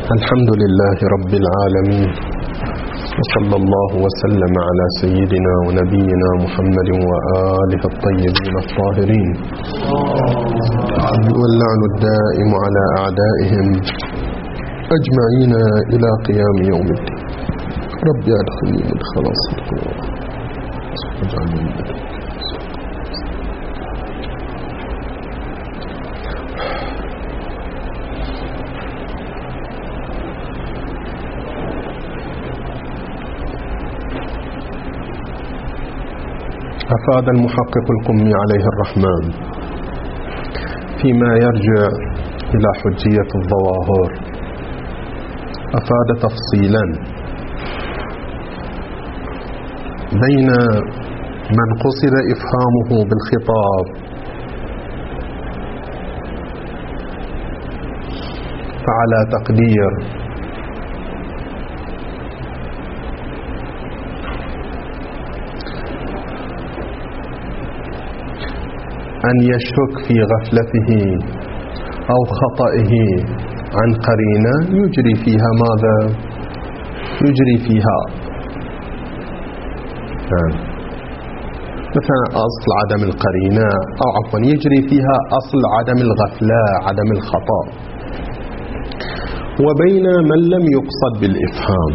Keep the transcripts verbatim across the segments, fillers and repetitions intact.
الحمد لله رب العالمين، وصلى الله وسلم على سيدنا ونبينا محمد وآله الطيبين الطاهرين، واللعن الدائم على أعدائهم أجمعين إلى قيام يوم الدين. رب أدخلني مدخل صدق واجعلني من لدنك. أفاد المحقق القمي عليه الرحمن فيما يرجع إلى حجية الظواهر، أفاد تفصيلا بين من قصد إفهامه بالخطاب فعلى تقدير أن يشك في غفلته أو خطئه عن قرينة يجري فيها ماذا؟ يجري فيها يعني مثلا أصل عدم القرينة، أو عفوا يجري فيها أصل عدم الغفلة، عدم الخطأ. وبين من لم يقصد بالإفهام،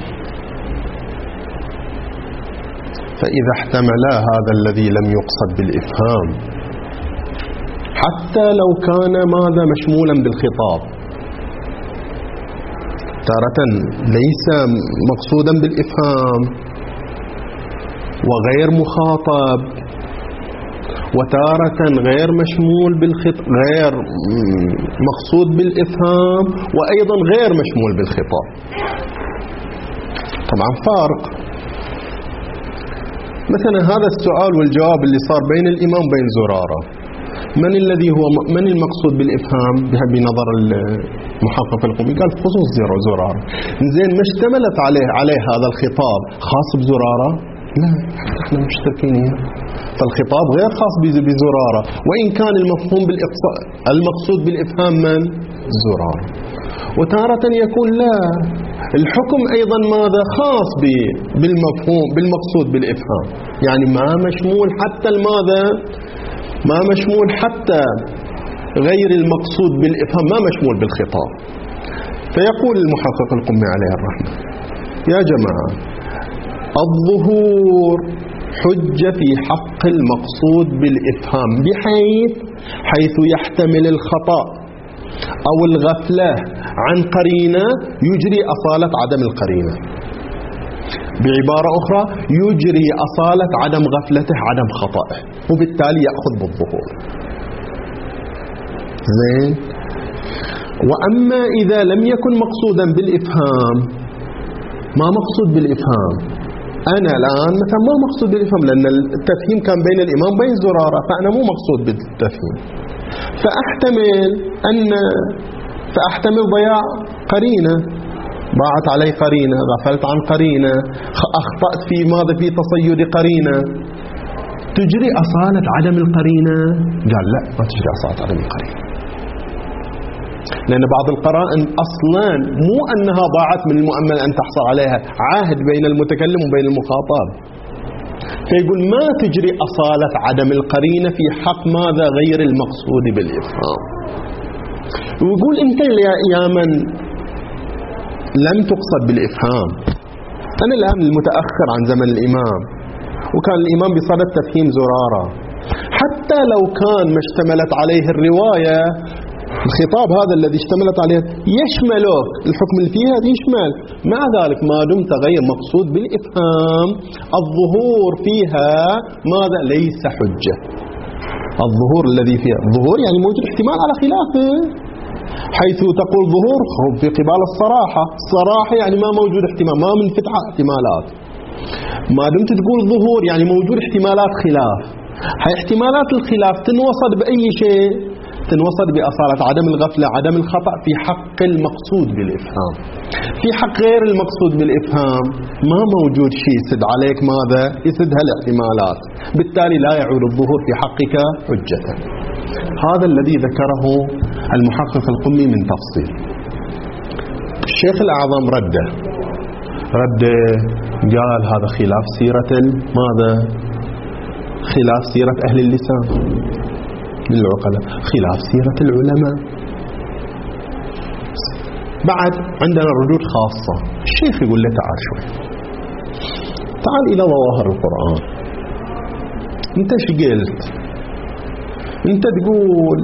فإذا احتملا هذا الذي لم يقصد بالإفهام حتى لو كان ماذا مشمولا بالخطاب، تارة ليس مقصودا بالإفهام وغير مخاطب، وتارة غير مشمول بالخطاب، غير مقصود بالإفهام وأيضا غير مشمول بالخطاب. طبعا فارق. مثلا هذا السؤال والجواب اللي صار بين الإمام وبين زرارة، من الذي هو من المقصود بالإفهام بنظر المحقق القمي؟ قال خصوص زرارة. زين ما اشتملت عليه عليه هذا الخطاب خاص بزرارة؟ لا، احنا مشتركين. فالخطاب غير خاص بزرارة، وإن كان المفهوم بالإقصاء المقصود بالإفهام من؟ زرارة. وتارة يكون لا، الحكم أيضا ماذا؟ خاص بالمفهوم بالمقصود بالإفهام، يعني ما مشمول حتى الماذا؟ ما مشمول حتى غير المقصود بالإفهام، ما مشمول بالخطاب. فيقول المحقق القمي عليه الرحمة: يا جماعة، الظهور حجة في حق المقصود بالإفهام بحيث حيث يحتمل الخطأ أو الغفلة عن قرينة يجري أصالة عدم القرينة. بعبارة أخرى يجري أصالة عدم غفلته عدم خطأه، وبالتالي يأخذ بالظهور. زين. وأما إذا لم يكن مقصودا بالإفهام، ما مقصود بالإفهام؟ أنا الآن مثلا ما مقصود بالإفهام، لأن التفهيم كان بين الإمام وبين زرارة، فأنا مو مقصود بالتفهيم، فأحتمل أن فأحتمل ضياع قرينة، ضاعت علي قرينة، غفلت عن قرينة، أخطأت في ماذا؟ في تصيد قرينة. تجري أصالة عدم القرينة؟ قال لا، ما تجري أصالة عدم القرينة، لأن بعض القرائن أصلا مو أنها ضاعت من المؤمل أن تحصل عليها، عاهد بين المتكلم وبين المخاطب. فيقول ما تجري أصالة عدم القرينة في حق ماذا؟ غير المقصود بالإفهام. ويقول أنت يا من لم تقصد بالإفهام، أنا الآن المتأخر عن زمن الإمام، وكان الإمام بصدد تفهيم زرارة، حتى لو كان ما اشتملت عليه الرواية، الخطاب هذا الذي اشتملت عليه يشملك، الحكم اللي فيها يشمل، مع ذلك ما دمت غير مقصود بالإفهام الظهور فيها ماذا؟ ليس حجة. الظهور الذي فيها الظهور يعني موجود احتمال على خلافه، حيث تقول ظهور في قبال الصراحة، الصراحة يعني ما موجود احتمال، ما من فتحة احتمالات. ما دمت تقول ظهور يعني موجود احتمالات خلاف، هاي احتمالات الخلاف تنوصد بأي شيء؟ تنوصد بأصالة عدم الغفلة، عدم الخطأ في حق المقصود بالإفهام. في حق غير المقصود بالإفهام ما موجود شيء يسد عليك ماذا؟ يسد هالاحتمالات، بالتالي لا يعود الظهور في حقك حجة. هذا الذي ذكره المحقق القمي من تفصيل. الشيخ الأعظم رده رده قال هذا خلاف سيرة ماذا؟ خلاف سيرة أهل اللسان من العقلاء، خلاف سيرة العلماء. بعد عندنا ردود خاصة. الشيخ يقول له تعال شوي، تعال إلى ظواهر القرآن. انت ايش قلت؟ انت تقول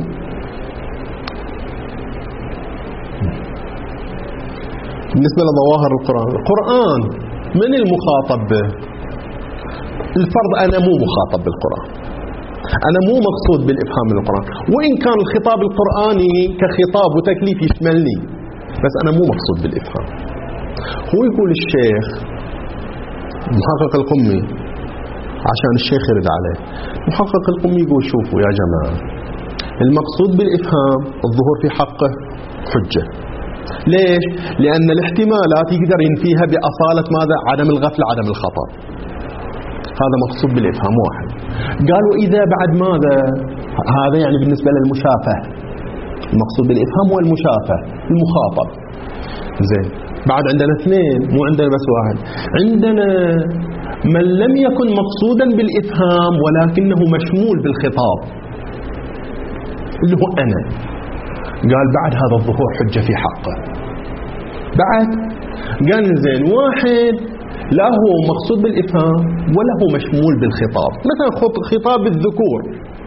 بالنسبة لظواهر القرآن، القرآن من المخاطب به؟ الفرض أنا مو مخاطب بالقرآن، أنا مو مقصود بالإفهام من القرآن، وإن كان الخطاب القرآني كخطاب وتكليف يشملني، بس أنا مو مقصود بالإفهام. هو يقول الشيخ محقق القمي عشان الشيخ يرد عليه، محقق القمي يقول شوفوا يا جماعة، المقصود بالإفهام الظهور في حقه حجة. ليش؟ لأن الاحتمالات يقدر ينفيها بأصالة ماذا؟ عدم الغفلة عدم الخطأ. هذا مقصود بالإفهام واحد. قالوا إذا بعد ماذا؟ هذا يعني بالنسبة للمشافة، المقصود بالإفهام هو المشافة المخاطب. زين، بعد عندنا اثنين، مو عندنا بس واحد، عندنا من لم يكن مقصودا بالإفهام ولكنه مشمول بالخطاب اللي هو أنا. قال بعد هذا الظهور حجة في حقه. بعد قال زين، واحد لا هو مقصود بالإفهام ولا هو مشمول بالخطاب، مثلا خطاب الذكور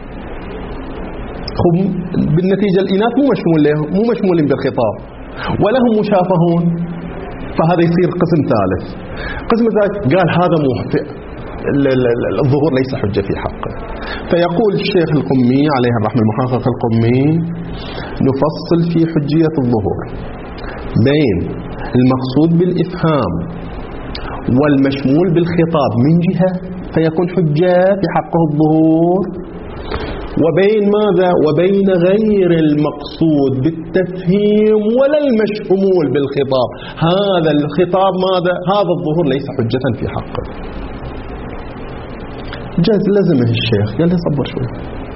بالنتيجة الإناث مو مشمول له، مو مشمولين بالخطاب ولا هم مشافهون، فهذا يصير قسم ثالث. قسم ثالث قال هذا مو الظهور ليس حجة في حقه. فيقول الشيخ القمي عليه الرحمة، المحقق القمي، نفصل في حجية الظهور بين المقصود بالإفهام والمشمول بالخطاب من جهة فيكون حجة في حقه الظهور، وبين ماذا؟ وبين غير المقصود بالتفهيم ولا المشمول بالخطاب، هذا الخطاب ماذا؟ هذا الظهور ليس حجة في حقه. جاز لازمه الشيخ، قال لي صبر شوي،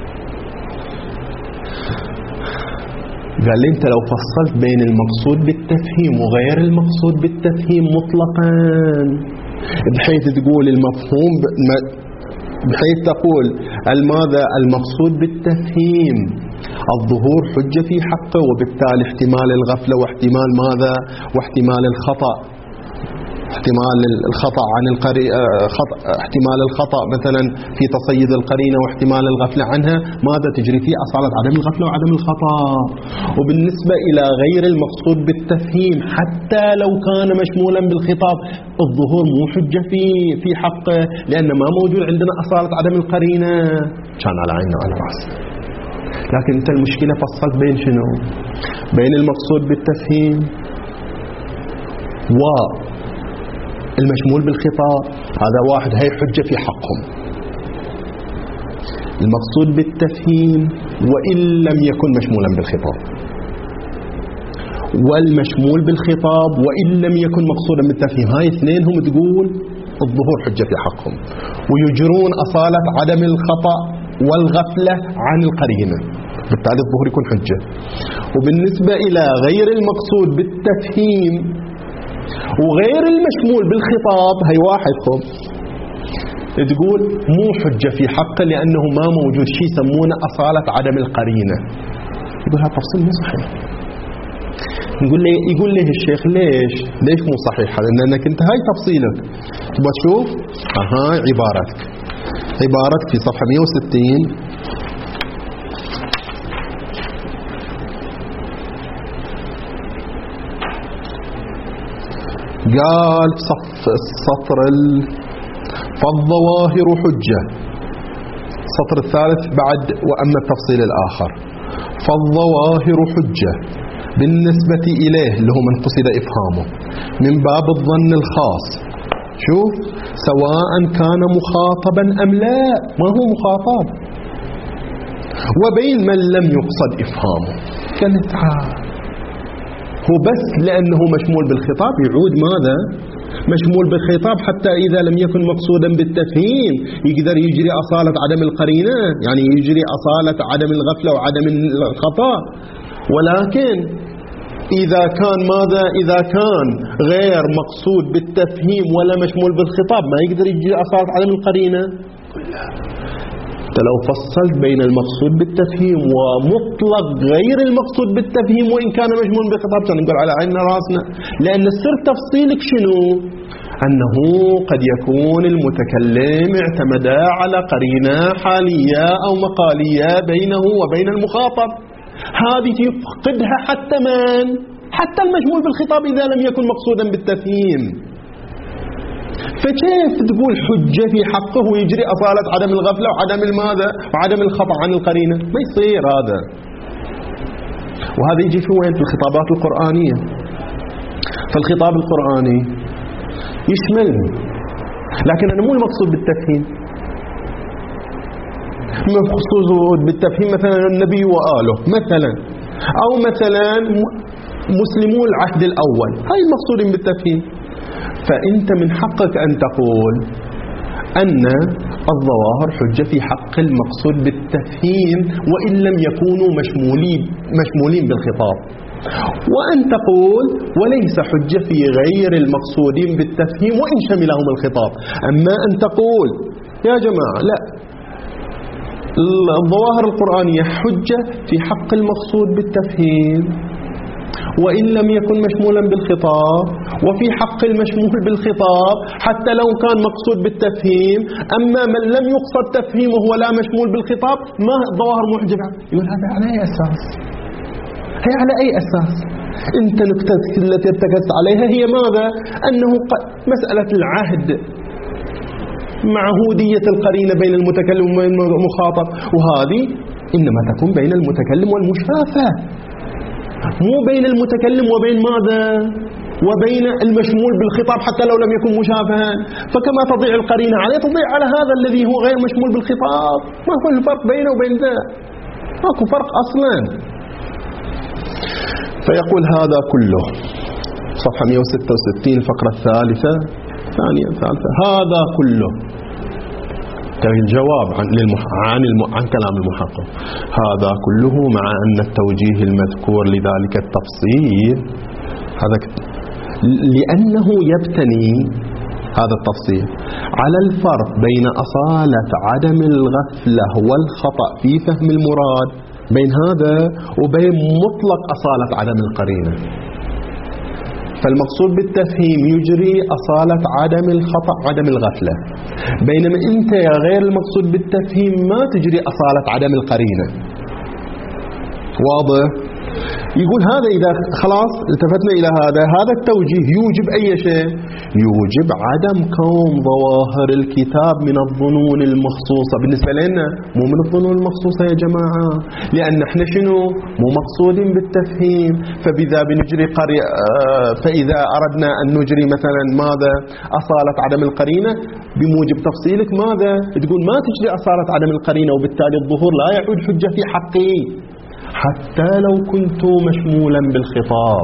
قال لي انت لو فصلت بين المقصود بالتفهيم وغير المقصود بالتفهيم مطلقا، بحيث تقول المفهوم بحيث تقول الماذا؟ المقصود بالتفهيم الظهور حجة في حقه، وبالتالي احتمال الغفلة واحتمال ماذا؟ واحتمال الخطأ، احتمال الخطأ عن القرينة، احتمال الخطأ مثلا في تصيد القرينة واحتمال الغفلة عنها، ماذا تجري فيه أصالة عدم الغفلة وعدم الخطأ. وبالنسبة إلى غير المقصود بالتفهيم حتى لو كان مشمولا بالخطاب الظهور مو حجة في في حقه، لأن ما موجود عندنا أصالة عدم القرينة. كان على عيننا وعلى رأسنا، لكن أنت المشكلة فصلت بين شنو؟ بين المقصود بالتفهيم و المشمول بالخطاب، هذا واحد، هي حجة في حقهم. المقصود بالتفهيم وإن لم يكن مشمولا بالخطاب، والمشمول بالخطاب وإن لم يكن مقصودا بالتفهيم، هاي اثنين هم تقول الظهور حجة في حقهم، ويجرون أصالة عدم الخطأ والغفلة عن القرينة، بالتالي الظهور يكون حجة. وبالنسبة إلى غير المقصود بالتفهيم وغير المشمول بالخطاب، هي واحد خب تقول مو حجة في حقه لأنه ما موجود شيء يسمونه أصالة عدم القرينة. يقول هذا تفصيل مو صحيح. نقول لي يقول ليه الشيخ ليش ليش مو صحيح؟ لأنك أنت هاي تفصيلك تبغى تشوف هاي عبارتك عبارتك في صفحة مئة وستين قال صف السطر فالظواهر حجة، السطر الثالث بعد وأما التفصيل الآخر، فالظواهر حجة بالنسبة إليه اللي هو من قصد إفهامه من باب الظن الخاص، شوف سواء كان مخاطبا أم لا، ما هو مخاطب، وبين من لم يقصد إفهامه. قال تعال هو بس لأنه مشمول بالخطاب يعود ماذا؟ مشمول بالخطاب حتى إذا لم يكن مقصودا بالتفهيم يقدر يجري أصالة عدم القرينة، يعني يجري أصالة عدم الغفلة وعدم الخطأ. ولكن إذا كان ماذا؟ إذا كان غير مقصود بالتفهيم ولا مشمول بالخطاب ما يقدر يجي أصالة عدم القرينة. لو فصلت بين المقصود بالتفهيم ومطلق غير المقصود بالتفهيم وإن كان مشمول بالخطاب كان نقول على عيننا راسنا، لأن السر تفصيلك شنو؟ أنه قد يكون المتكلم اعتمد على قرينة حالية أو مقالية بينه وبين المخاطب، هذه يفقدها حتى من؟ حتى المشمول بالخطاب إذا لم يكن مقصودا بالتفهيم. فكيف تقول حجة في حقه ويجري أصالة عدم الغفلة وعدم الماذا وعدم الخطأ عن القرينة؟ ما يصير هذا. وهذا يجي في وين؟ في الخطابات القرآنية. فالخطاب القرآني يشمل، لكن أنا مو المقصود بالتفهيم. مقصود بالتفهيم مثلا النبي وآله مثلا، أو مثلا مسلمو العهد الأول، هاي المقصودين بالتفهيم. فأنت من حقك أن تقول أن الظواهر حجة في حق المقصود بالتفهيم وإن لم يكونوا مشمولين مشمولين بالخطاب، وأن تقول وليس حجة في غير المقصودين بالتفهيم وإن شملهم الخطاب. أما أن تقول يا جماعة لا، الظواهر القرآنية حجة في حق المقصود بالتفهيم وإن لم يكن مشمولا بالخطاب، وفي حق المشمول بالخطاب حتى لو كان مقصود بالتفهيم، أما من لم يقصد تفهيمه ولا مشمول بالخطاب ما الظواهر محجبة. يقول هذا على أي أساس؟ هي على أي أساس؟ أنت نكتتك التي ارتكزت عليها هي ماذا؟ أنه مسألة العهد معهودية القرينة بين المتكلم والمخاطب، وهذه إنما تكون بين المتكلم والمشافى، مو بين المتكلم وبين ماذا؟ وبين المشمول بالخطاب حتى لو لم يكن مشافها. فكما تضيع القرينة عليه تضيع على هذا الذي هو غير مشمول بالخطاب. ما هو الفرق بينه وبين ذا؟ ماكو فرق أصلا. فيقول هذا كله صفحة مئة وستة وستين الفقرة الثالثة ثانية ثالثة، هذا كله الجواب عن للمح... عن, الم... عن كلام المحقق، هذا كله مع أن التوجيه المذكور لذلك التفصيل هذا ك... لأنه يبتني هذا التفصيل على الفرق بين أصالة عدم الغفلة والخطأ في فهم المراد بين هذا وبين مطلق أصالة عدم القرينة. فالمقصود بالتفهيم يجري أصالة عدم الخطأ عدم الغفلة، بينما أنت يا غير المقصود بالتفهيم ما تجري أصالة عدم القرينة. واضح؟ يقول هذا إذا خلاص التفتنا إلى هذا، هذا التوجيه يوجب أي شيء؟ يوجب عدم كون ظواهر الكتاب من الظنون المخصوصة بالنسبة لنا، مو من الظنون المخصوصة يا جماعة، لأن احنا شنو؟ مو مقصودين بالتفهيم. فبذا بنجري قري... فإذا أردنا أن نجري مثلا ماذا؟ أصالة عدم القرينة بموجب تفصيلك ماذا؟ تقول ما تجري أصالة عدم القرينة وبالتالي الظهور لا يعود حجة في حقي حتى لو كنت مشمولا بالخطاب.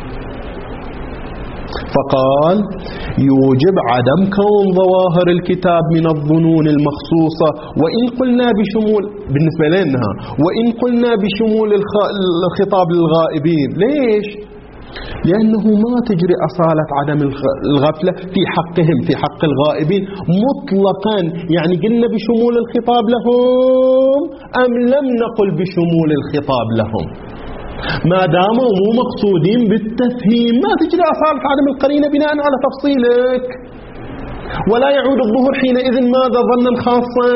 فقال يوجب عدم كون ظواهر الكتاب من الظنون المخصوصة وإن قلنا بشمول بالنسبة لنا، وإن قلنا بشمول الخطاب للغائبين. ليش؟ لأنه ما تجري أصالة عدم الغفلة في حقهم في حق الغائبين مطلقا. يعني قلنا بشمول الخطاب لهم أم لم نقل بشمول الخطاب لهم، ما داموا مو مقصودين بالتفهيم ما تجري أصالة عدم القرينة بناء على تفصيلك، ولا يعود الظهور حينئذ ماذا؟ ظنا خاصا.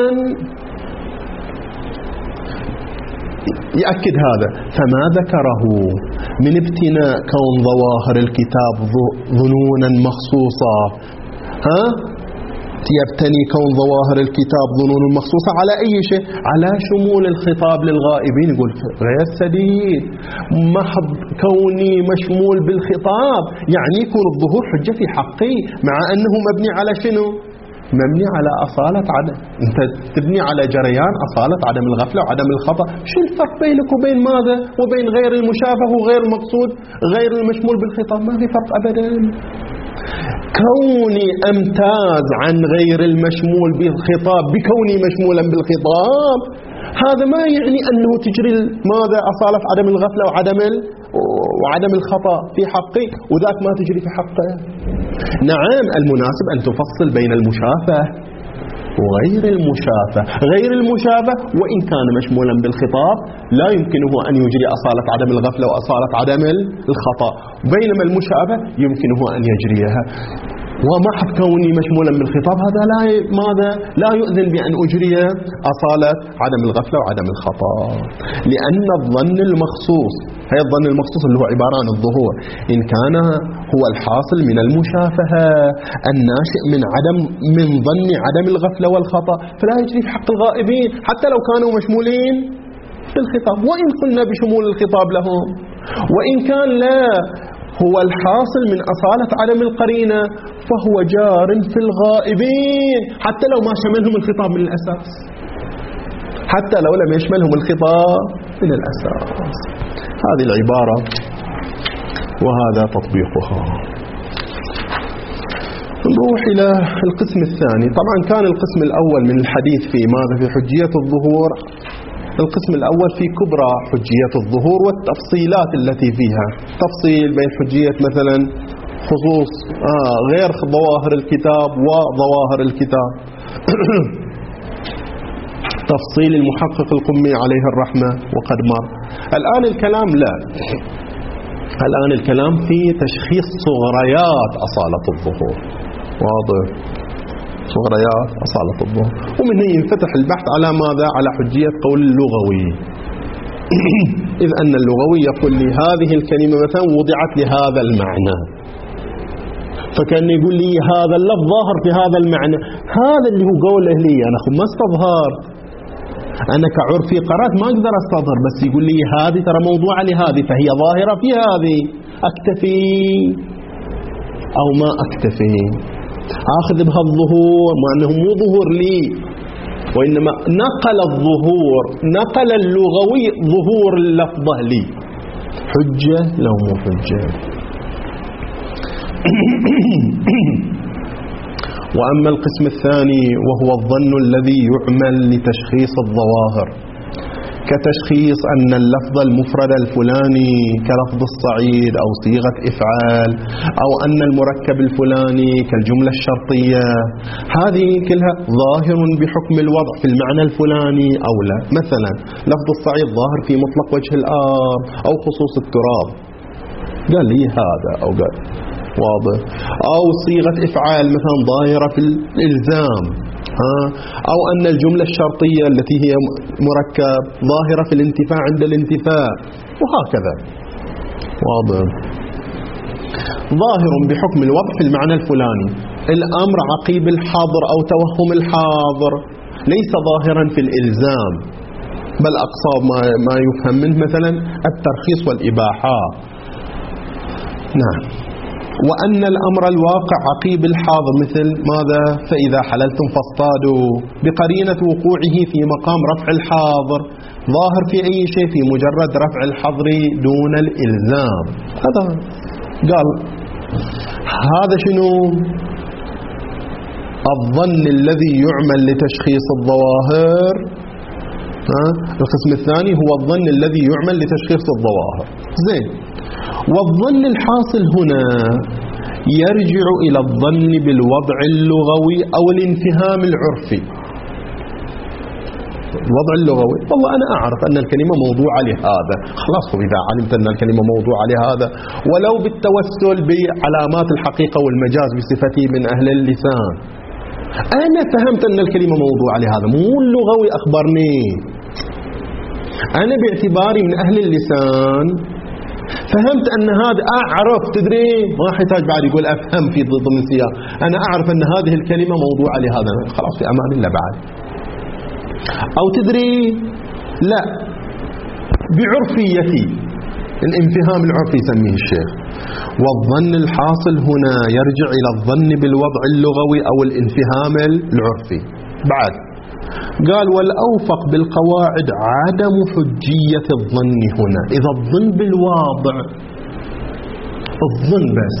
يأكد هذا، فما ذكره من ابتناء كون ظواهر الكتاب ظنونا مخصوصة، ها يبتني كون ظواهر الكتاب ظنون مخصوصة على أي شيء؟ على شمول الخطاب للغائبين. يقول غير سديد، محض كوني مشمول بالخطاب يعني يكون الظهور حجة في حقي، مع أنه مبني على شنو؟ مبني على أصالة عدم. أنت تبني على جريان أصالة عدم الغفلة وعدم الخطأ. شو الفرق بينك وبين ماذا؟ وبين غير المشابه وغير المقصود غير المشمول بالخطاب؟ ما في فرق أبدا. كوني أمتاز عن غير المشمول بالخطاب بكوني مشمولا بالخطاب، هذا ما يعني أنه تجري ماذا أصالة عدم الغفلة وعدم وعدم الخطأ في حقي وذاك ما تجري في حقه. نعم المناسب أن تفصل بين المشافة وغير المشافة. غير المشافة وإن كان مشمولا بالخطاب لا يمكنه أن يجري أصالة عدم الغفلة وأصالة عدم الخطأ، بينما المشافة يمكنه أن يجريها. ومحض كوني مشمولا بالخطاب هذا لا ماذا لا يؤذن بأن أجري أصالة عدم الغفلة وعدم الخطأ، لأن الظن المخصوص، هي الظن المخصوص اللي هو عبارة عن الظهور، إن كان هو الحاصل من المشافهة الناشئ من عدم من ظن عدم الغفلة والخطأ فلا يجري في حق الغائبين حتى لو كانوا مشمولين بالخطاب، وإن قلنا بشمول الخطاب لهم. وإن كان لا هو الحاصل من أصالة عدم القرينة فهو جار في الغائبين حتى لو ما شملهم الخطاب من الأساس، حتى لو لم يشملهم الخطاب من الأساس. هذه العبارة وهذا تطبيقها. نروح إلى القسم الثاني. طبعا كان القسم الأول من الحديث في ماذا في حجية الظهور، القسم الأول في كبرى حجية الظهور والتفصيلات التي فيها، تفصيل بين حجية مثلا خصوص آه غير ظواهر الكتاب وظواهر الكتاب تفصيل المحقق القمي عليه الرحمة وقد مر. الآن الكلام لا الآن الكلام في تشخيص صغريات أصالة الظهور، واضح؟ صغريات أصالة الظهور. ومن هنا ينفتح البحث على ماذا؟ على حجية قول اللغوي إذ أن اللغوي يقول لي هذه الكلمة مثلا وضعت لهذا المعنى، فكان يقول لي هذا اللفظ ظاهر في هذا المعنى، هذا اللي هو قوله لي أنا ما استظهرت، أنا كعرفي قرأت ما أقدر استظهر، بس يقول لي هذه ترى موضوعة لهذه فهي ظاهرة في هذه، أكتفي أو ما أكتفي، أخذ بها الظهور مع أنه مو ظهور لي وإنما نقل الظهور، نقل اللغوي ظهور اللفظة لي، حجة لو مو حجة. وأما القسم الثاني وهو الظن الذي يعمل لتشخيص الظواهر، كتشخيص أن اللفظ المفرد الفلاني كلفظ الصعيد أو صيغة إفعال، أو أن المركب الفلاني كالجملة الشرطية، هذه كلها ظاهر بحكم الوضع في المعنى الفلاني أو لا. مثلا لفظ الصعيد ظاهر في مطلق وجه الأرض أو خصوص التراب، قال لي هذا أو قال واضح، أو صيغة إفعال مثلا ظاهرة في الإلزام، أو أن الجملة الشرطية التي هي مركب ظاهرة في الانتفاع عند الانتفاع، وهكذا واضح. ظاهر بحكم الوضع في المعنى الفلاني، الأمر عقيب الحاضر أو توهم الحاضر ليس ظاهرا في الإلزام، بل أقصى ما يفهم منه مثلا الترخيص والإباحة. نعم. وأن الأمر الواقع عقيب الحاضر مثل ماذا؟ فإذا حللتم فاصطادوا، بقرينة وقوعه في مقام رفع الحاضر، ظاهر في أي شيء في مجرد رفع الحظر دون الإلزام. هذا قال هذا شنو؟ الظن الذي يعمل لتشخيص الظواهر. ها؟ القسم الثاني هو الظن الذي يعمل لتشخيص الظواهر. زين. والظن الحاصل هنا يرجع إلى الظن بالوضع اللغوي أو الانفهام العرفي. الوضع اللغوي، والله أنا أعرف أن الكلمة موضوعة لهذا، خلاص إذا علمت أن الكلمة موضوعة لهذا ولو بالتوسل بعلامات الحقيقة والمجاز بصفتي من أهل اللسان، أنا فهمت أن الكلمة موضوعة لهذا، مو اللغوي أخبرني، أنا باعتباري من أهل اللسان فهمت أن هذا، أعرف تدري ما يحتاج بعد يقول أفهم في ضمن السياق، أنا أعرف أن هذه الكلمة موضوعة لهذا، خلاص في أمان الله بعد. أو تدري لا، بعرفيتي، الانفهام العرفي يسميه الشيخ. والظن الحاصل هنا يرجع إلى الظن بالوضع اللغوي أو الانفهام العرفي. بعد قال والأوفق بالقواعد عدم حجية الظن هنا. إذا الظن بالواضع، الظن بس،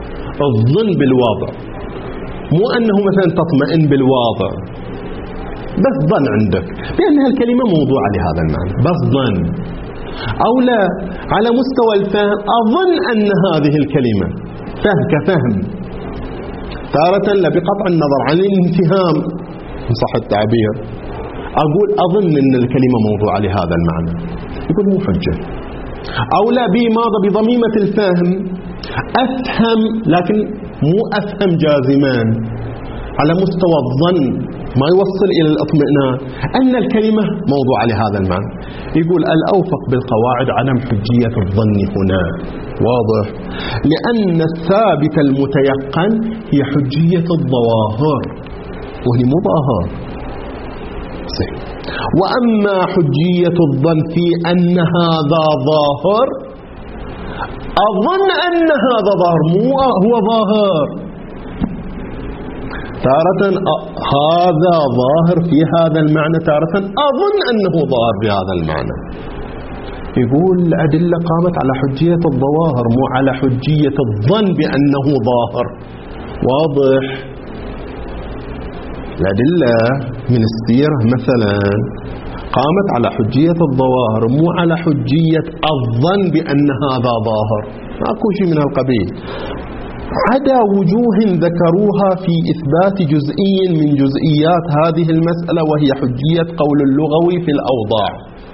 الظن بالواضع، مو أنه مثلا تطمئن بالواضع، بس ظن عندك بأن الكلمة موضوعة لهذا المعنى، بس ظن. أو لا، على مستوى الفهم أظن أن هذه الكلمة فهم كفهم، تارة لا بقطع النظر عن الانتهام إن صح التعبير، أقول أظن أن الكلمة موضوعة لهذا المعنى، يقول مو حجة. أو لا بماذا بضميمة الفهم، أفهم لكن مو أفهم جازمان، على مستوى الظن ما يوصل إلى الاطمئنان أن الكلمة موضوعة لهذا المعنى. يقول الأوفق بالقواعد عدم حجية الظن هنا، واضح؟ لأن الثابت المتيقن هي حجية الظواهر، وهي مظاهر. وأما حجية الظن في أن هذا ظاهر، أظن أن هذا ظاهر مو هو ظاهر، تارة هذا ظاهر في هذا المعنى، تارة أظن أنه ظاهر في هذا المعنى. يقول الأدلة قامت على حجية الظواهر مو على حجية الظن بأنه ظاهر، واضح؟ الأدلة من السيرة مثلا قامت على حجية الظواهر مو على حجية الظن بأن هذا ظاهر، ماكو شيء من القبيل، عدا وجوه ذكروها في إثبات جزئي من جزئيات هذه المسألة، وهي حجية قول اللغوي في الأوضاع.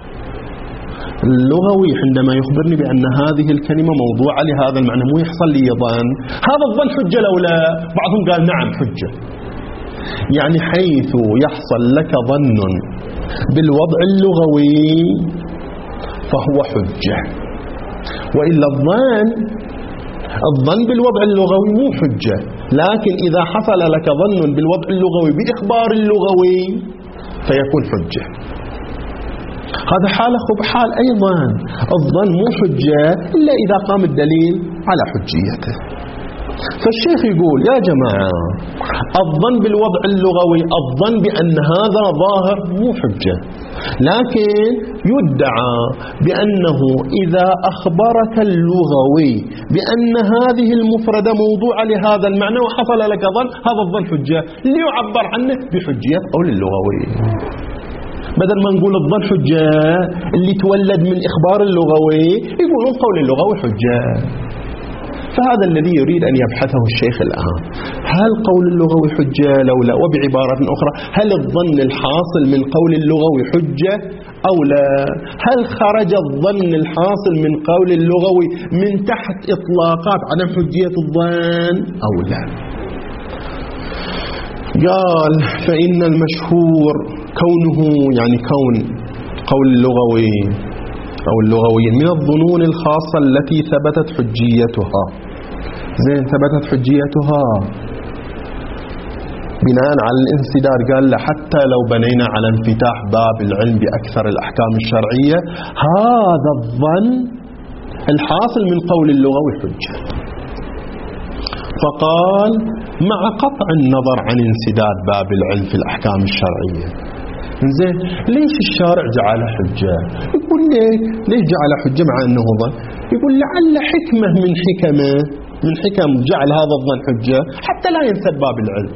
اللغوي عندما يخبرني بأن هذه الكلمة موضوعة لهذا المعنى مو يحصل لي ظن، هذا الظن حجة لولا؟ بعضهم قال نعم حجة، يعني حيث يحصل لك ظن بالوضع اللغوي فهو حجة، وإلا الظن الظن بالوضع اللغوي مو حجة، لكن إذا حصل لك ظن بالوضع اللغوي بإخبار اللغوي فيكون حجة. هذا حال أخو بحال أيضا الظن مو حجة إلا إذا قام الدليل على حجيته. فالشيخ يقول يا جماعة الظن بالوضع اللغوي، الظن بأن هذا ظاهر مو حجة، لكن يدعى بأنه إذا أخبرك اللغوي بأن هذه المفردة موضوعة لهذا المعنى وحصل لك ظن، هذا الظن حجة ليعبر عنه بحجية قول اللغوي، بدل ما نقول الظن حجة اللي تولد من إخبار اللغوي يقولون قول اللغوي حجة. فهذا الذي يريد أن يبحثه الشيخ الآن، هل قول اللغوي حجة لو لا؟ وبعبارة أخرى، هل الظن الحاصل من قول اللغوي حجة أو لا؟ هل خرج الظن الحاصل من قول اللغوي من تحت إطلاقات عدم حجية الظن أو لا؟ قال فإن المشهور كونه، يعني كون قول اللغوي أو اللغوي من الظنون الخاصة التي ثبتت حجيتها. زين، ثبتت حجيتها بناء على الانسداد، قال حتى لو بنينا على انفتاح باب العلم بأكثر الأحكام الشرعية هذا الظن الحاصل من قول اللغوي حجة. فقال مع قطع النظر عن انسداد باب العلم في الأحكام الشرعية. زين، ليش الشارع جعل حجة؟ يقول ليك ليش جعل حجة مع أنه ظن؟ يقول لعل حكمة من حكمه من حكم جعل هذا الظن حجة حتى لا ينسد باب العلم،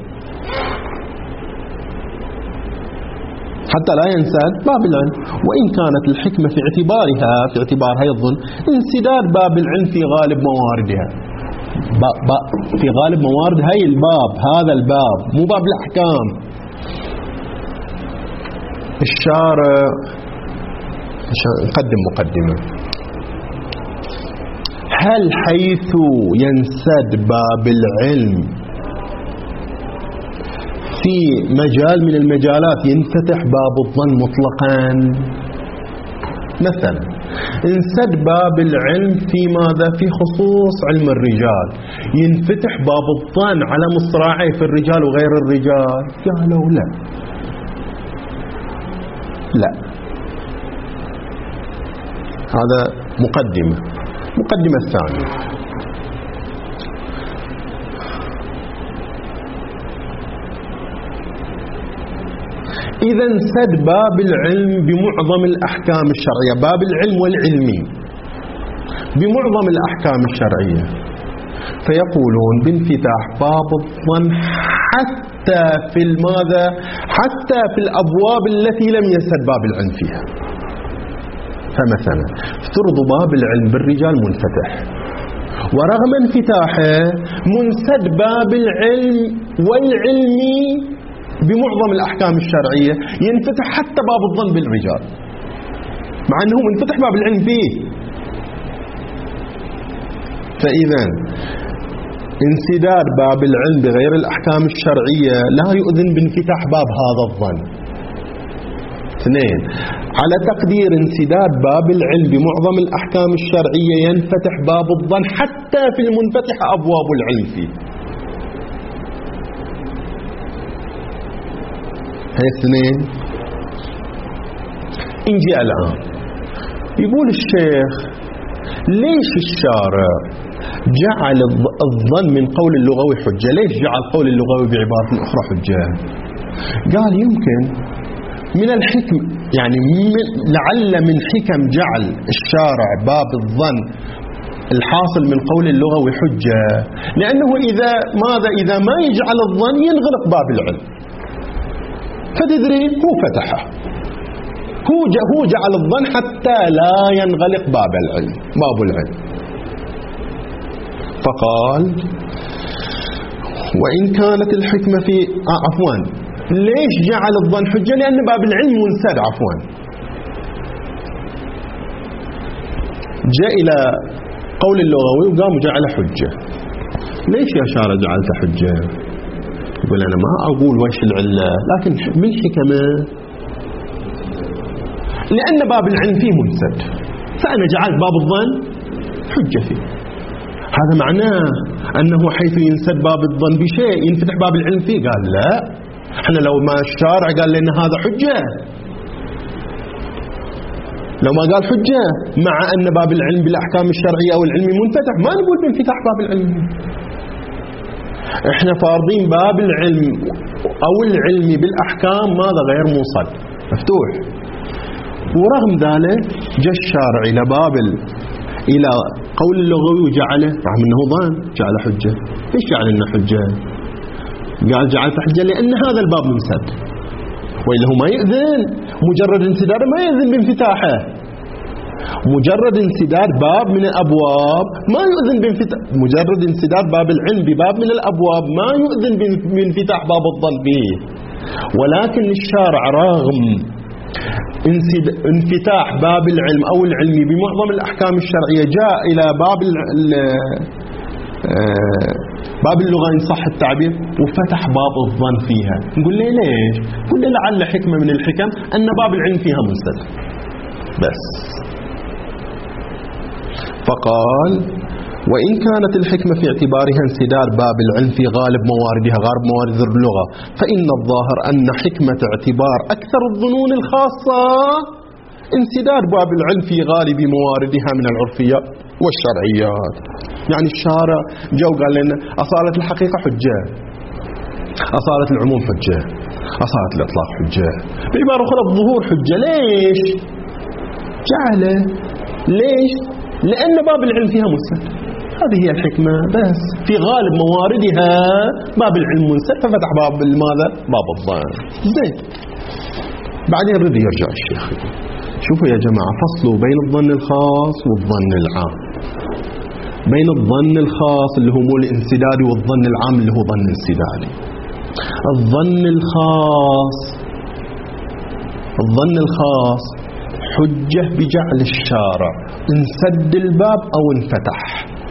حتى لا ينسد باب العلم. وإن كانت الحكمة في اعتبارها في اعتبار هذا الظن انسداد باب العلم في غالب مواردها، في غالب موارد هاي الباب، هذا الباب مو باب الأحكام. الشارع نقدم مقدمة، هل حيث ينسد باب العلم في مجال من المجالات ينفتح باب الظن مطلقا؟ مثلا انسد باب العلم في ماذا؟ في خصوص علم الرجال، ينفتح باب الظن على مصراعيه في الرجال وغير الرجال؟ قالوا لا لا. هذا مقدمة. مقدمة الثانية، إذا انسد باب العلم بمعظم الأحكام الشرعية، باب العلم والعلمي بمعظم الأحكام الشرعية، فيقولون بانفتاح باب الظن حتى في ماذا؟ حتى في الأبواب التي لم ينسد باب العلم فيها. فمثلا افترضوا باب العلم بالرجال منفتح، ورغم انفتاحه منسد باب العلم والعلم بمعظم الأحكام الشرعية، ينفتح حتى باب الظن بالرجال مع أنه منفتح باب العلم فيه. فإذا انسداد باب العلم بغير الأحكام الشرعية لا يؤذن بانفتاح باب هذا الظن. اثنين، على تقدير انسداد باب العلم بمعظم الأحكام الشرعية ينفتح باب الظن حتى في المنفتح أبواب العلم فيه. هاي اثنين. انجي الآن يقول الشيخ ليش الشارع جعل الظن من قول اللغوي حجة؟ ليش جعل قول اللغوي بعبارة أخرى حجة؟ قال يمكن من الحكم، يعني من لعل من حكم جعل الشارع باب الظن الحاصل من قول اللغوي حجة، لأنه إذا ماذا إذا ما يجعل الظن ينغلق باب العلم، فتدري هو فتحه، هو هو جعل الظن حتى لا ينغلق باب العلم باب العلم. فقال وإن كانت الحكمة في آه عفوا ليش جعل الظن حجة؟ لأن باب العلم منسد. عفوا جاء إلى قول اللغوي وقام جعل حجة. ليش يا شارع جعلت حجة؟ يقول أنا ما أقول وش العلة، لكن من حكمة لأن باب العلم فيه منسد، فأنا جعلت باب الظن حجة فيه. هذا معناه أنه حيث ينسد باب الظن بشيء ينفتح باب العلم فيه. قال لا، احنا لو ما الشارع قال لنا هذا حجة، لو ما قال حجة مع أن باب العلم بالأحكام الشرعية أو العلم منفتح، ما نقول بانفتاح باب العلم. احنا فارضين باب العلم أو العلم بالأحكام ماذا غير موصل مفتوح. ورغم ذلك جاء الشارع إلى باب إلى قول اللغوي وجعله رغم أنه ظن جعل حجة. ليش جعل لنا حجة؟ قال جعلت حجة لأن هذا الباب منسد، وإلا هو ما يأذن مجرد انسداد، ما يأذن بانفتاحه. مجرد انسداد باب من الأبواب ما يؤذن بانفتاح، مجرد انسداد باب العلم بباب من الأبواب ما يؤذن بانفتاح باب الظن به. ولكن الشارع رغم انفتاح باب العلم أو العلم بمعظم الأحكام الشرعية جاء إلى باب باب اللغة إن صح التعبير وفتح باب الظن فيها. نقول ليه ليش؟ نقول ليه لعل حكمة من الحكم أن باب العلم فيها منسد بس. فقال وإن كانت الحكمة في اعتبارها انسداد باب العلم في غالب مواردها غالب موارد اللغة، فإن الظاهر أن حكمة اعتبار أكثر الظنون الخاصة انسداد باب العلم في غالب مواردها من العرفيات والشرعيات. يعني الشارع جو قال لنا أصالة الحقيقة حجة، أصالة العموم حجة، أصالة الإطلاق حجة، بعبارة أخرى الظهور حجة. ليش جعله؟ ليش؟ لأن باب العلم فيها منسد، هذه هي الحكمة بس. في غالب مواردها باب العلم منسد ففتح باب ماذا؟ باب الظن. زين. بعدين رد يرجع الشيخ شوفوا يا جماعة فصلوا بين الظن الخاص والظن العام. بين الظن الخاص اللي هو مو الانسدادي والظن العام اللي هو ظن انسدادي. الظن الخاص الظن الخاص حجة بجعل الشارع انسد الباب أو انفتح.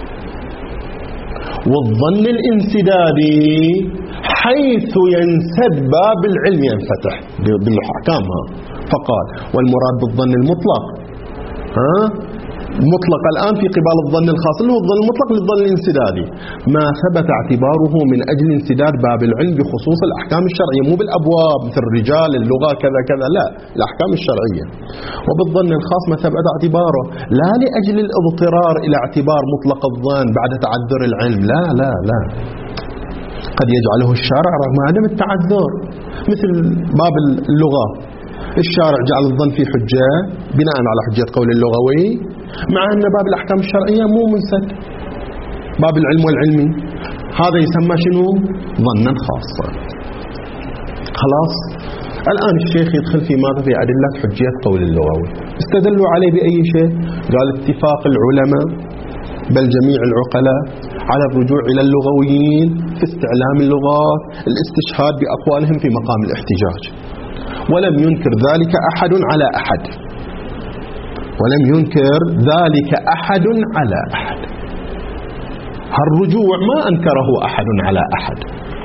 والظن الانسدادي حيث ينسد باب العلم ينفتح بالأحكامها. فقال والمراد بالظن المطلق ها مطلق الآن في قبال الظن الخاص اللي هو الظن المطلق للظن الانسدادي ما ثبت اعتباره من أجل انسداد باب العلم بخصوص الأحكام الشرعية، مو بالأبواب مثل الرجال اللغة كذا كذا، لا الأحكام الشرعية. وبالظن الخاص ما ثبت اعتباره لا لأجل الاضطرار إلى اعتبار مطلق الظن بعد تعذر العلم، لا لا لا قد يجعله الشارع رغم عدم التعذر. مثل باب اللغة الشارع جعل الظن في حجة بناء على حجة قول اللغوي، مع أن باب الأحكام الشرعية مو منسد، باب العلم والعلمي هذا يسمى شنو؟ ظنا خاصا. خلاص. الآن الشيخ يدخل في ماذا؟ في أدلة حجية قول اللغوي. استدلوا عليه بأي شيء؟ قال اتفاق العلماء بل جميع العقلاء على الرجوع إلى اللغويين في استعلام اللغات، الاستشهاد بأقوالهم في مقام الاحتجاج، ولم ينكر ذلك أحد على أحد، ولم ينكر ذلك أحد على أحد. هالرجوع ما أنكره أحد على أحد.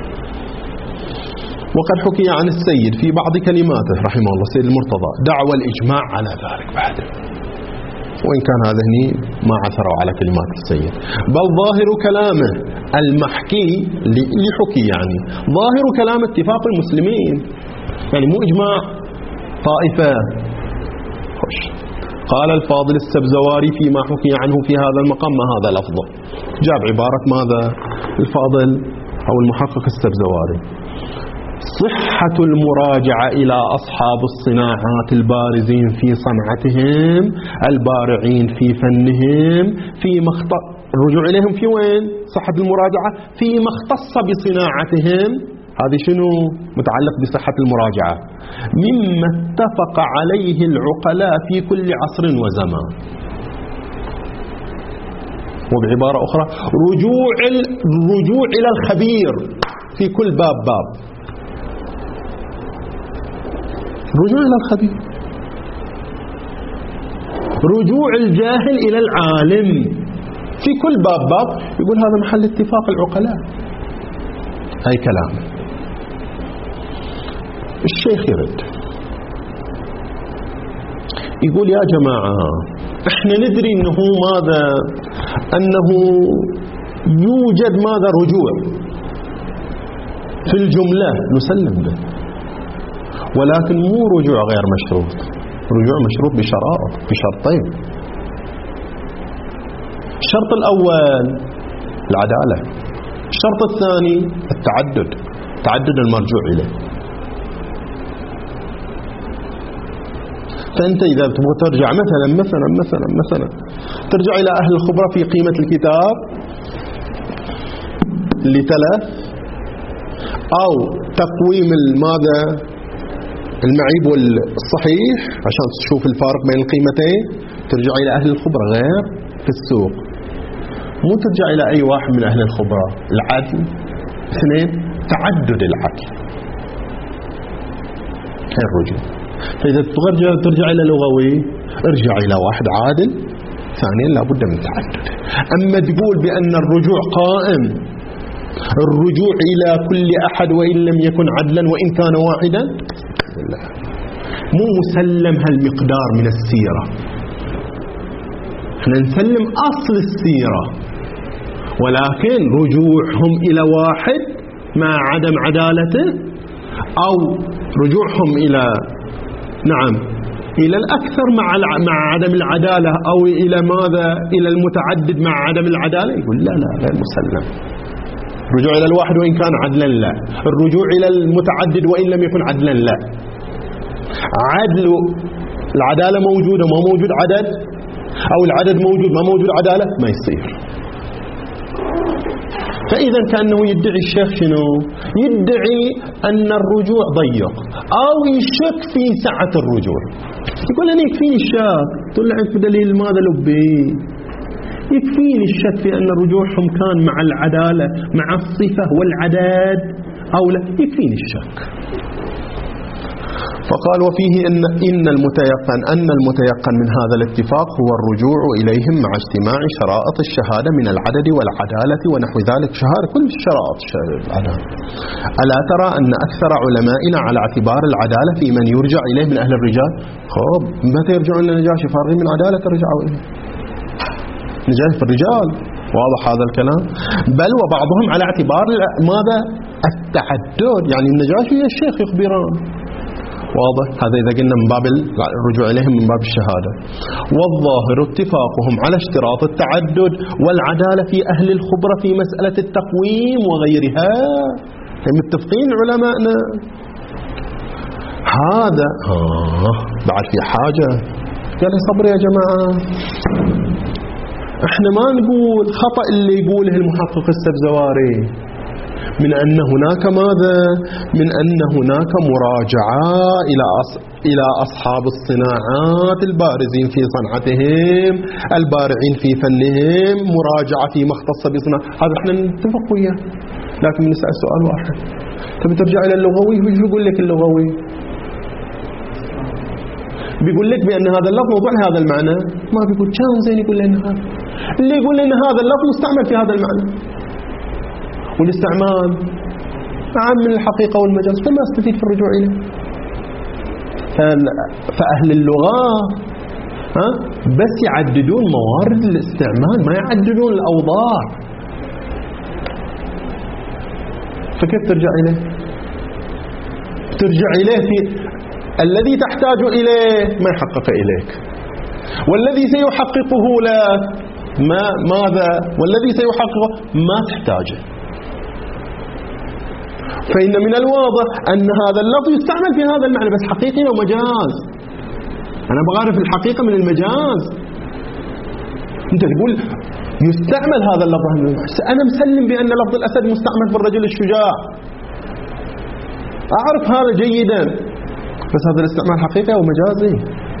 وقد حكي عن السيد في بعض كلماته رحمه الله السيد المرتضى دعوى الإجماع على ذلك بعد، وإن كان هذا هني ما عثروا على كلمات السيد، بل ظاهر كلامه المحكي لحكي يعني ظاهر كلام اتفاق المسلمين، يعني مو إجماع طائفة. خوش. قال الفاضل السبزواري فيما حكي عنه في هذا المقام ما هذا لفظه، جاب عبارة ماذا الفاضل أو المحقق السبزواري: صحة المراجعة إلى أصحاب الصناعات البارزين في صنعتهم البارعين في فنهم فيما اختص الرجوع إليهم في وين؟ صحة المراجعة فيما اختص بصناعتهم، هذه شنو؟ متعلق بصحة المراجعة، مما اتفق عليه العقلاء في كل عصر وزمان. وبعبارة أخرى رجوع الرجوع إلى الخبير في كل باب باب، رجوع إلى الخبير، رجوع الجاهل إلى العالم في كل باب باب، يقول هذا محل اتفاق العقلاء. هاي كلام الشيخ يرد يقول يا جماعة احنا ندري انه ماذا انه يوجد ماذا رجوع في الجملة نسلم به، ولكن مو رجوع غير مشروط، رجوع مشروط بشرائط بشرطين. الشرط الأول العدالة، الشرط الثاني التعدد، تعدد المرجوع إليه. فأنت إذا تبغى ترجع مثلا مثلا مثلا مثلا ترجع إلى أهل الخبرة في قيمة الكتاب اللي تلف، أو تقويم الماذا المعيب والصحيح عشان تشوف الفارق بين القيمتين، ترجع إلى أهل الخبرة غير في السوق، مو ترجع إلى أي واحد من أهل الخبرة. العدل، اثنين تعدد العدل، هي الرجوع. فإذا ترجع ترجع إلى لغوي ارجع إلى واحد عادل، ثانيا لابد من تعدد. أما تقول بأن الرجوع قائم، الرجوع إلى كل أحد وإن لم يكن عدلا وإن كان واحدا، لا، مو مسلم هالمقدار من السيرة. احنا نسلم أصل السيرة، ولكن رجوعهم إلى واحد مع عدم عدالته، أو رجوعهم إلى نعم إلى الأكثر مع مع عدم العدالة، أو إلى ماذا إلى المتعدد مع عدم العدالة، يقول لا لا غير مسلم. الرجوع إلى الواحد وإن كان عدلا لا، الرجوع إلى المتعدد وإن لم يكن عدلا لا. عدل العدالة موجودة ما موجود عدد، أو العدد موجود ما موجود عدالة، ما يصير. فإذا كأنه يدعي الشيخ شنو؟ يدعي أن الرجوع ضيق، أو يشك في سعة الرجوع. يقول أنا يكفيني الشك، تقول له عندك دليل ماذا لبي؟ يكفيني الشك في أن رجوعهم كان مع العدالة مع الصفة والعدد أو لا، يكفيني الشك. فقال وفيه إن, إن المتيقن أن المتيقن من هذا الاتفاق هو الرجوع إليهم مع اجتماع شرائط الشهادة من العدد والعدالة ونحو ذلك، شهادة كل الشرائط العدالة. ألا ترى أن أكثر علمائنا على اعتبار العدالة في من يرجع إليه من أهل الرجال؟ خب متى يرجعون للنجاشي؟ فارغين من عدالة ترجعوا إليه، نجاشي في الرجال، واضح هذا الكلام. بل وبعضهم على اعتبار ماذا؟ التعدد، يعني النجاشي يا الشيخ يخبران، واضح هذا إذا قلنا من باب الرجوع إليهم من باب الشهادة. والظاهر اتفاقهم على اشتراط التعدد والعدالة في أهل الخبرة في مسألة التقويم وغيرها، متفقين علماءنا. هذا آه بعد في حاجة، قال صبر يا جماعة، احنا ما نقول خطأ اللي يقوله المحقق السبزواري من أن هناك ماذا؟ من أن هناك مراجعة إلى إلى أصحاب الصناعات البارزين في صنعتهم البارعين في فنهم، مراجعة فيما اختص بصناعة، هذا احنا نتفق وياه. لكن نسأل سؤال واحد، تبي ترجع إلى اللغوي، وش بيقول لك اللغوي؟ بيقول لك بأن هذا اللفظ موضوع هذا المعنى، ما بيقول كان زين يقول لنا هذا، اللي يقول لنا هذا اللفظ مستعمل في هذا المعنى، والاستعمال عام من الحقيقة والمجاز، فما استفيد في الرجوع إليه. فأهل اللغة ها بس يعددون موارد الاستعمال، ما يعددون الأوضاع. فكيف ترجع إليه؟ ترجع إليه في الذي تحتاج إليه ما يحقق إليك، والذي سيحققه لك ما ماذا؟ والذي سيحققه ما تحتاجه. فإن من الواضح أن هذا اللفظ يستعمل في هذا المعنى، بس حقيقي ومجاز. أنا بعرف الحقيقة من المجاز. أنت تقول يستعمل هذا اللفظ، أنا مسلم بأن لفظ الأسد مستعمل في الرجل الشجاع، أعرف هذا جيدا، بس هذا الاستعمال حقيقي ومجازي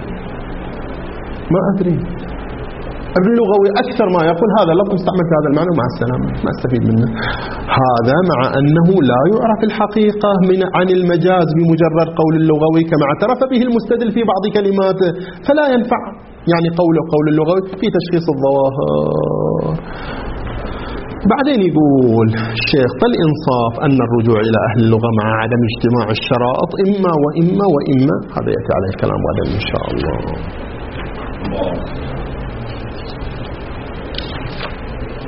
ما أدري. اللغوي أكثر ما يقول هذا اللفظ مستعمل في هذا المعنى ومع السلامة، ما استفيد منه. هذا مع أنه لا يعرف الحقيقة من عن المجاز بمجرد قول اللغوي كما اعترف به المستدل في بعض كلماته، فلا ينفع يعني قوله قول اللغوي في تشخيص الظواهر. بعدين يقول الشيخ فالإنصاف أن الرجوع إلى أهل اللغة مع عدم اجتماع الشرائط إما وإما وإما، هذا يأتي عليه الكلام غدا إن شاء الله.